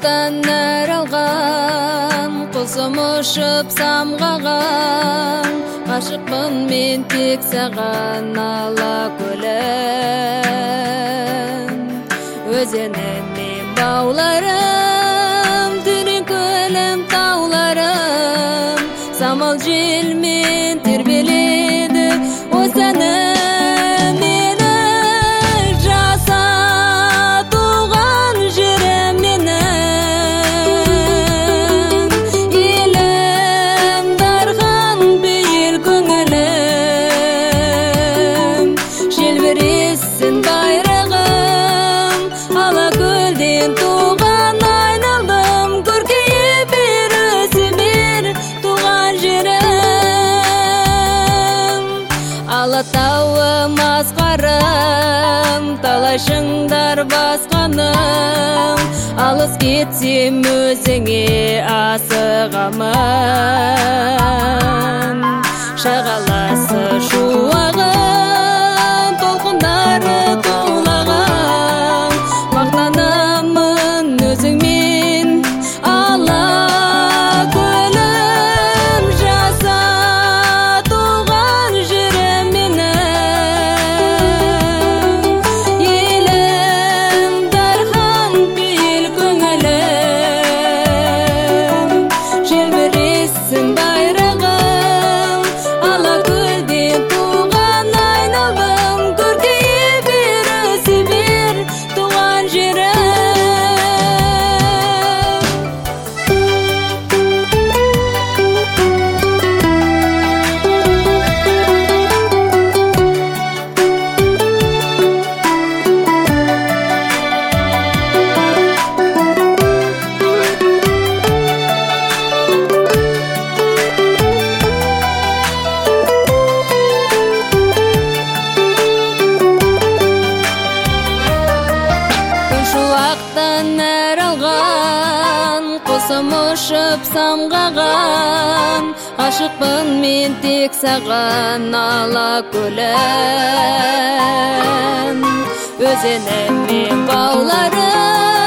Шуақтан нәр алған, құсым ұшып самғаған, ғашықпын мен тек саған ала көлем. Өзенің мен бауларым, терең көлем тауларым, самал желмен тербеледі осыны. Алатауым асқарым, талай шыңдар басқаным, алыс кетсем өзіңе асығамын. Шағаласы шуағым, толқындары тулаған, мақтанамын өзіңмен ала көлем. Жаса туған жерім менің, елім дархан бейіл көңілім, желбіресің байрағым, ала көлден туған айналдым, көркейе бер өсе бер туған жерім. Шуақтан нәр алған, құсым ұшып самғаған, ғашықпын мен тек саған ала көлем. Өзенім мен бауларым,